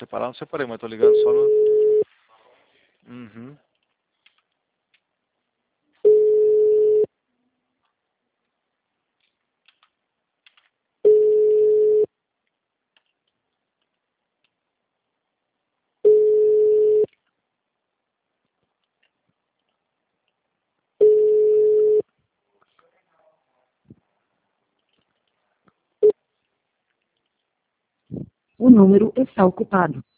separar, não separei, mas tô ligando só no... Uhum. O número está ocupado.